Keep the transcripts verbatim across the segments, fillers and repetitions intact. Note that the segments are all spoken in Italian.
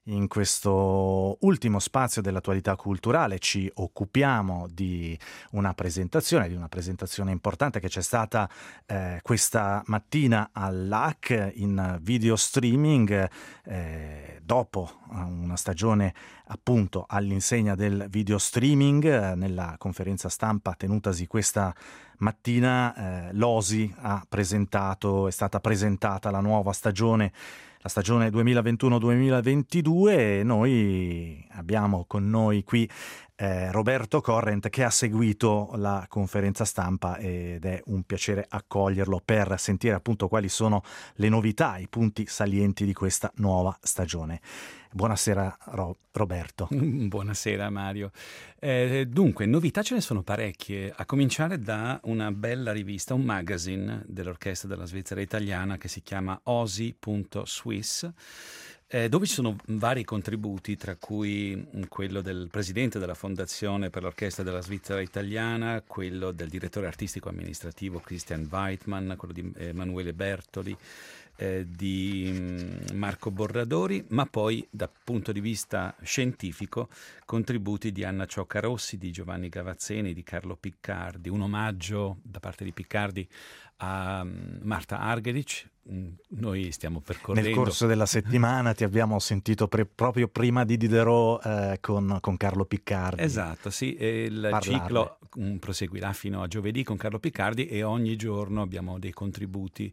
In questo ultimo spazio dell'attualità culturale ci occupiamo di una presentazione, di una presentazione importante che c'è stata eh, questa mattina all'A C in video streaming, eh, dopo una stagione appunto all'insegna del video streaming. Eh, nella conferenza stampa tenutasi questa mattina eh, l'O S I ha presentato, è stata presentata la nuova stagione, la stagione duemilaventuno duemilaventidue, e noi abbiamo con noi qui eh, Roberto Corrent, che ha seguito la conferenza stampa, ed è un piacere accoglierlo per sentire appunto quali sono le novità, i punti salienti di questa nuova stagione. Buonasera Ro- Roberto. Buonasera Mario. Eh, dunque, novità ce ne sono parecchie, a cominciare da una bella rivista, un magazine dell'Orchestra della Svizzera Italiana che si chiama osi punto swiss, eh, dove ci sono vari contributi, tra cui quello del presidente della Fondazione per l'Orchestra della Svizzera Italiana, quello del direttore artistico amministrativo Christian Weidmann, quello di Emanuele Bertoli, Eh, di Marco Borradori, ma poi dal punto di vista scientifico contributi di Anna Ciocca-Rossi, di Giovanni Gavazzeni, di Carlo Piccardi, un omaggio da parte di Piccardi a Marta Argerich. Noi stiamo percorrendo... Nel corso della settimana ti abbiamo sentito pre- proprio prima di Diderot eh, con, con Carlo Piccardi. Esatto, sì, e il parlarne. ciclo um, proseguirà fino a giovedì con Carlo Piccardi, e ogni giorno abbiamo dei contributi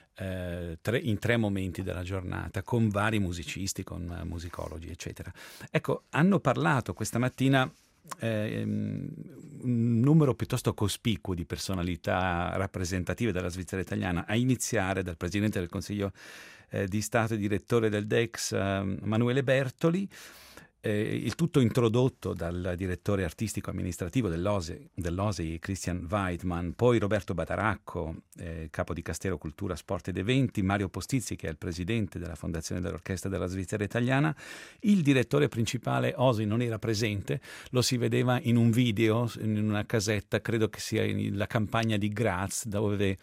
Eh, tre, in tre momenti della giornata, con vari musicisti, con uh, musicologi, eccetera. Ecco, hanno parlato questa mattina eh, un numero piuttosto cospicuo di personalità rappresentative della Svizzera italiana, a iniziare dal Presidente del Consiglio eh, di Stato e direttore del D E X, uh, Emanuele Bertoli. Eh, il tutto introdotto dal direttore artistico amministrativo dell'O S I, dell'O S I Christian Weidmann, poi Roberto Bataracco, eh, capo di Castero Cultura, Sport ed Eventi, Mario Postizzi, che è il presidente della Fondazione dell'Orchestra della Svizzera Italiana. Il direttore principale O S I non era presente, lo si vedeva in un video, in una casetta, credo che sia la campagna di Graz, dove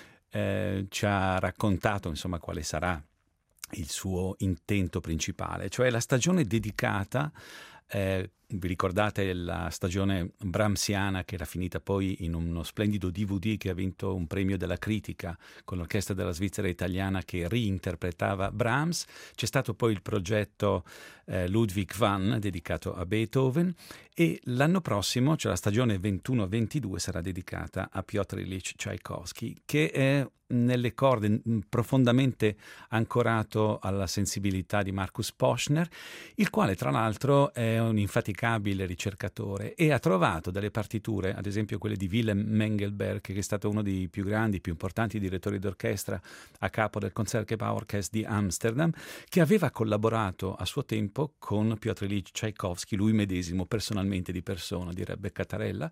eh, ci ha raccontato insomma quale sarà il suo intento principale, cioè la stagione dedicata, eh, vi ricordate la stagione brahmsiana che era finita poi in uno splendido D V D che ha vinto un premio della critica con l'Orchestra della Svizzera Italiana che reinterpretava Brahms. C'è stato poi il progetto eh, Ludwig van, dedicato a Beethoven, e l'anno prossimo, cioè la stagione ventuno ventidue, sarà dedicata a Piotr Ilyich Tchaikovsky, che è nelle corde, profondamente ancorato alla sensibilità di Markus Poschner, il quale tra l'altro è un infaticabile ricercatore e ha trovato delle partiture, ad esempio quelle di Willem Mengelberg, che è stato uno dei più grandi, più importanti direttori d'orchestra a capo del Concertgebouworkest di Amsterdam, che aveva collaborato a suo tempo con Piotr Ilyich Tchaikovsky, lui medesimo personalmente di persona, direbbe Cattarella,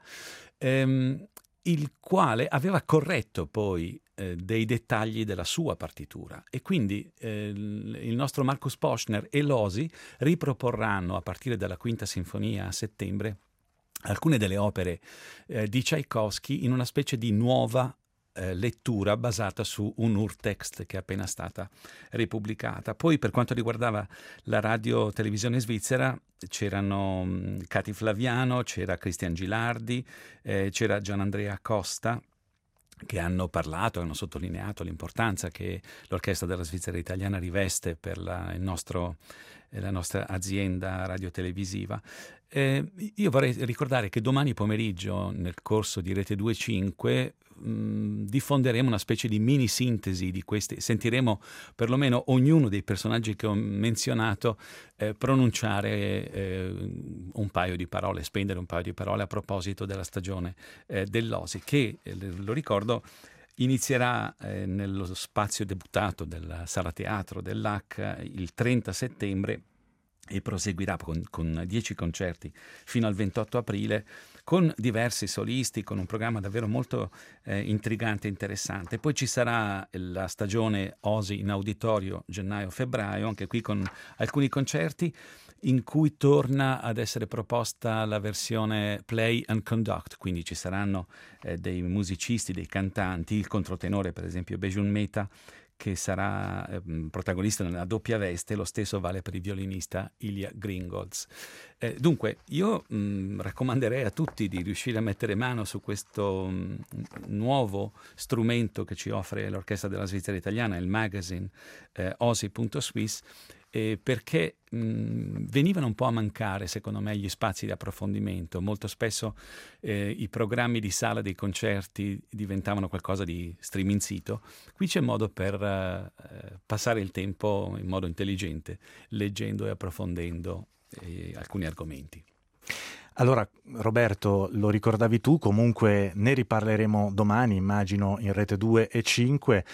ehm, il quale aveva corretto poi eh, dei dettagli della sua partitura, e quindi eh, il nostro Markus Poschner e l'O S I riproporranno a partire dalla quinta sinfonia a settembre alcune delle opere eh, di Tchaikovsky in una specie di nuova eh, lettura basata su un urtext che è appena stata ripubblicata. Poi, per quanto riguardava la radio televisione svizzera, c'erano mh, Cati Flaviano, c'era Cristian Gilardi, eh, c'era Gianandrea Costa, che hanno parlato, hanno sottolineato l'importanza che l'Orchestra della Svizzera Italiana riveste per la, il nostro, la nostra azienda radiotelevisiva. Eh, io vorrei ricordare che domani pomeriggio, nel corso di Rete due cinque, mh, diffonderemo una specie di mini sintesi di queste, sentiremo perlomeno ognuno dei personaggi che ho menzionato eh, pronunciare eh, un paio di parole, spendere un paio di parole a proposito della stagione eh, dell'O S I, che, eh, lo ricordo, inizierà eh, nello spazio debuttato della Sala Teatro dell'A C il trenta settembre e proseguirà con, con dieci concerti fino al ventotto aprile, con diversi solisti, con un programma davvero molto eh, intrigante e interessante. Poi ci sarà la stagione O S I in auditorio gennaio-febbraio, anche qui con alcuni concerti in cui torna ad essere proposta la versione play and conduct, quindi ci saranno eh, dei musicisti, dei cantanti, il controtenore per esempio Bejun Mehta, che sarà eh, protagonista nella doppia veste, lo stesso vale per il violinista Ilya Gringolds. Eh, dunque, io mh, raccomanderei a tutti di riuscire a mettere mano su questo mh, nuovo strumento che ci offre l'Orchestra della Svizzera Italiana, il magazine eh, osi punto swiss, eh, perché mh, venivano un po' a mancare, secondo me, gli spazi di approfondimento. Molto spesso eh, i programmi di sala dei concerti diventavano qualcosa di streaming sito. Qui c'è modo per eh, passare il tempo in modo intelligente, leggendo e approfondendo eh, alcuni argomenti. Allora, Roberto, lo ricordavi tu, comunque ne riparleremo domani, immagino, in Rete due e cinque,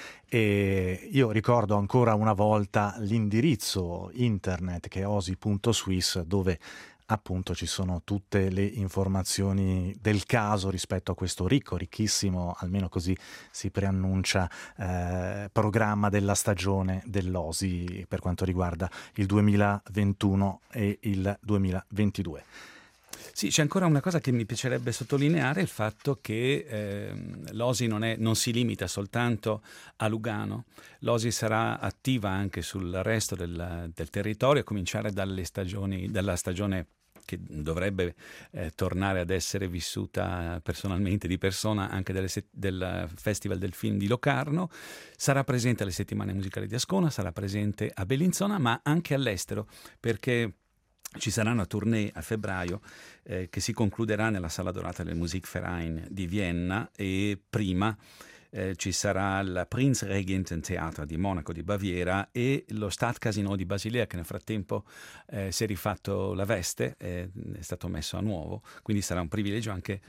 e io ricordo ancora una volta l'indirizzo internet che è osi punto swiss, dove appunto ci sono tutte le informazioni del caso rispetto a questo ricco, ricchissimo, almeno così si preannuncia, eh, programma della stagione dell'Osi per quanto riguarda il duemilaventuno e il duemilaventidue. Sì, c'è ancora una cosa che mi piacerebbe sottolineare, il fatto che eh, l'Osi non, è, non si limita soltanto a Lugano. L'Osi sarà attiva anche sul resto del, del territorio, a cominciare dalle stagioni, dalla stagione che dovrebbe eh, tornare ad essere vissuta personalmente, di persona, anche delle se- del Festival del Film di Locarno. Sarà presente alle settimane musicali di Ascona, sarà presente a Bellinzona, ma anche all'estero, perché ci sarà una tournée a febbraio eh, che si concluderà nella Sala Dorata del Musikverein di Vienna, e prima eh, ci sarà il Prinzregententheater di Monaco di Baviera e lo Stadtcasino di Basilea, che nel frattempo eh, si è rifatto la veste, eh, è stato messo a nuovo, quindi sarà un privilegio anche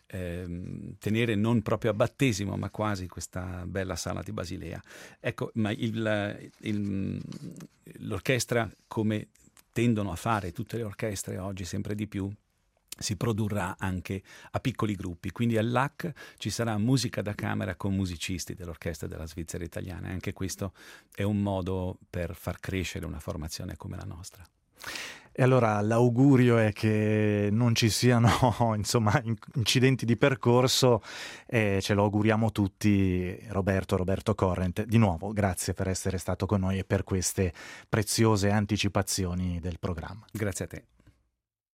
eh, tenere non proprio a battesimo ma quasi questa bella sala di Basilea. Ecco, ma il, il, l'orchestra, come tendono a fare tutte le orchestre oggi sempre di più, si produrrà anche a piccoli gruppi, quindi all'A C ci sarà musica da camera con musicisti dell'Orchestra della Svizzera Italiana, e anche questo è un modo per far crescere una formazione come la nostra. E allora l'augurio è che non ci siano insomma incidenti di percorso, e ce lo auguriamo tutti. Roberto, Roberto Corrent, di nuovo grazie per essere stato con noi e per queste preziose anticipazioni del programma. Grazie a te.